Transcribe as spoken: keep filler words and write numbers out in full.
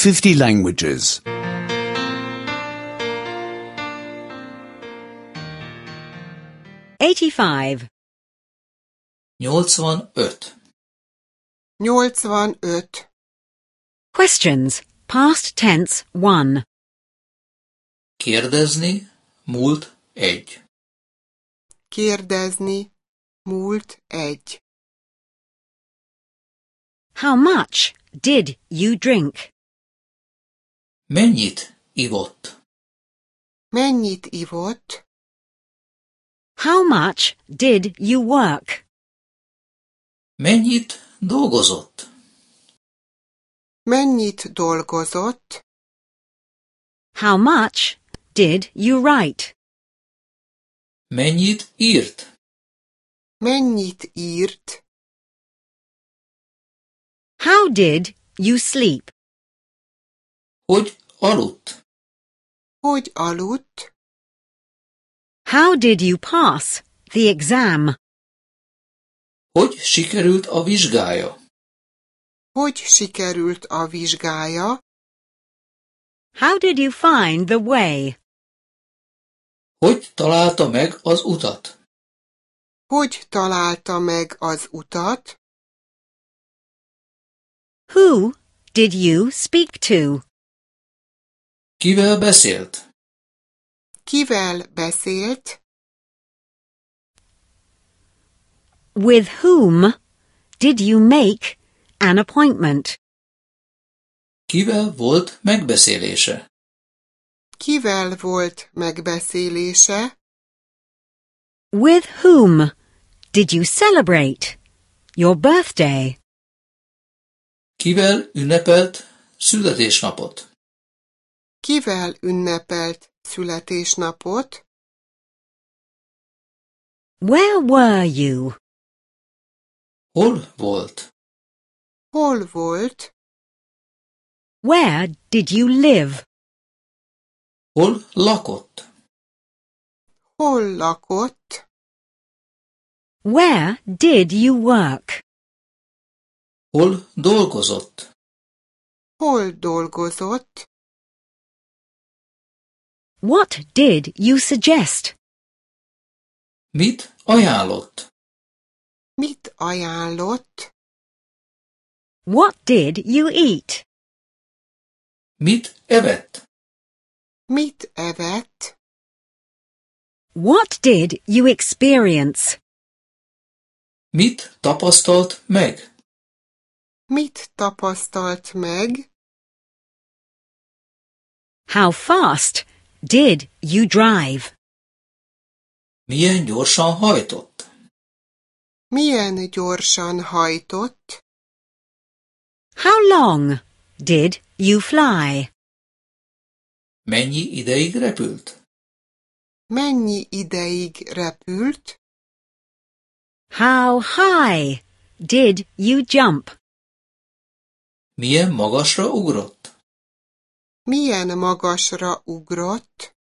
fifty languages. eighty-five. nyolcvanöt. nyolcvanöt. Questions. Past tense one. Kérdezni, múlt egy. Kérdezni, múlt egy. How much did you drink? Mennyit ivott? Mennyit ivott? How much did you work? Mennyit dolgozott? Mennyit dolgozott? How much did you write? Mennyit írt? Mennyit írt? How did you sleep? Hogy aludt? Hogy aludt? How did you pass the exam? Hogy sikerült a vizsgája? Hogy sikerült a vizsgája? How did you find the way? Hogy találta meg az utat? Hogy találta meg az utat? Who did you speak to? Kivel beszélt? Kivel beszélt? With whom did you make an appointment? Kivel volt megbeszélése? Kivel volt megbeszélése? With whom did you celebrate your birthday? Kivel ünnepelt születésnapot? Kivel ünnepelt születésnapot? Where were you? Hol volt? Hol volt? Where did you live? Hol lakott? Hol lakott? Where did you work? Hol dolgozott? Hol dolgozott? What did you suggest? Mit ajánlott? Mit ajánlott? What did you eat? Mit evett? Mit evett? What did you experience? Mit tapasztalt meg? Mit tapasztalt meg? How fast did you drive? Milyen gyorsan hajtott? Milyen gyorsan hajtott? How long did you fly? Mennyi ideig repült? Mennyi ideig repült? How high did you jump? Milyen magasra ugrott? Milyen magasra ugrott?